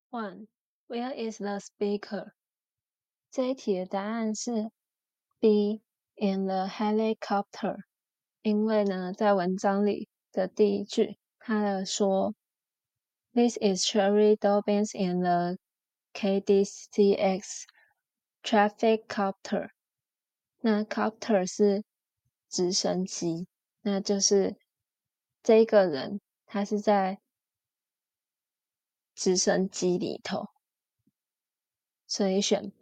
One, where is the speaker? 这一题的答案是 B, in the helicopter. 因为呢，在文章里的第一句，他说 This is Sherry Dobbins in the KDCX traffic copter. 那 copter 是直升机，那就是这个人他是在直升机里头，所以选